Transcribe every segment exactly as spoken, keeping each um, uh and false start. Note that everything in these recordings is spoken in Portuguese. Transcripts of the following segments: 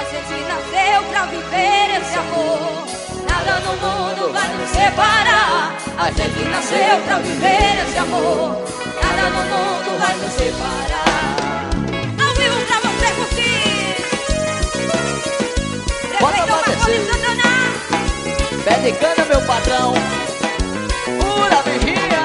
gente nasceu pra viver esse amor. Nada no mundo vai nos separar. A gente nasceu pra viver esse amor. Nada no mundo vai nos separar. Ao vivo pra você curtir. Bota pra descer. Pé de cana, meu patrão. Pura vigia.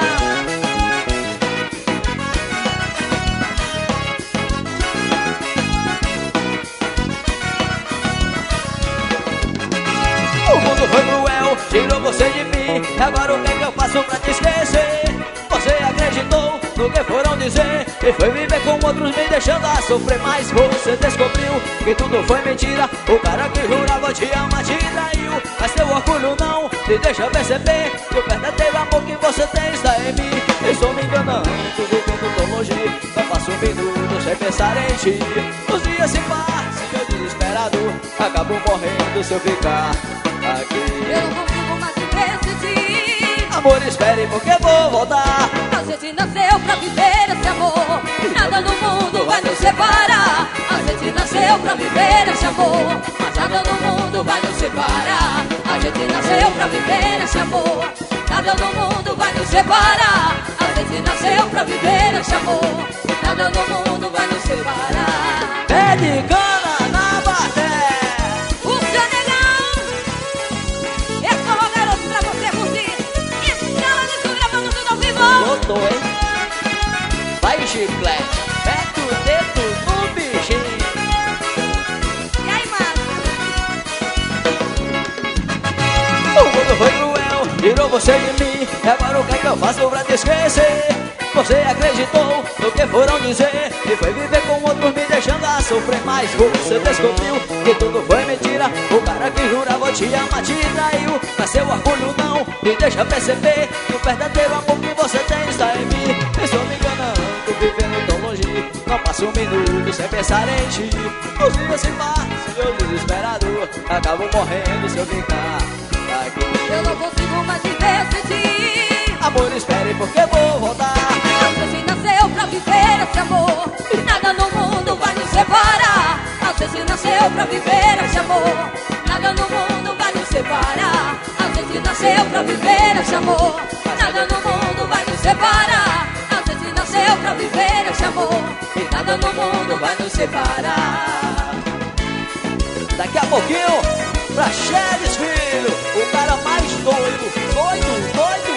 O mundo foi cruel, tirou você de mim. Agora o que é que eu faço pra te esquecer? Você acreditou no que foram dizer e foi viver com outros me deixando a sofrer. Mas você descobriu que tudo foi mentira. O cara que jurava te amar te traiu. Mas teu orgulho não te deixa perceber que o verdadeiro amor que você tem está em mim. Estou me enganando, vivendo tão longe. Não passo um minuto sem pensar em ti. Os dias se passam e eu desesperado acabo morrendo se eu ficar aqui. Eu não consigo mais viver sem ti. Amor, espere porque vou voltar. A gente nasceu pra viver esse amor. Nada no mundo vai nos separar. A gente nasceu pra viver esse amor. Mas nada no mundo vai nos separar. A gente nasceu pra viver esse amor. Nada no mundo vai nos separar. A gente nasceu pra viver esse amor. Nada no mundo vai nos separar. Pé de cana na baté. O seu negão é só o garoto pra você curtir. Estrela de sul gravando tudo ao vivo. Botou, hein? Vai o chiclete. Mete o dedo no bichinho. E aí, mano? O mundo foi cruel, tirou você de mim. E agora o que é que eu faço pra te esquecer? Você acreditou no que foram dizer e foi viver com outros me deixando a sofrer. Mas você descobriu que tudo foi mentira. O cara que jurava te amar te traiu. Mas seu orgulho não me deixa perceber que o verdadeiro amor que você tem está em mim. Estou me enganando, vivendo tão longe. Não passo um minuto sem pensar em ti. Os dias se passam e eu desesperado acabo morrendo se eu ficar aqui. Eu não consigo mais viver sem ti. Amor, espere porque vou voltar. A gente nasceu pra viver esse amor. Nada no mundo vai nos separar. A gente nasceu pra viver esse amor. Nada no mundo vai nos separar. A gente nasceu pra viver esse amor. Nada no mundo vai nos separar. A gente nasceu pra viver esse amor. E nada no mundo vai nos separar. Daqui a pouquinho, pra Chedes Filho, o cara mais doido, doido, doido.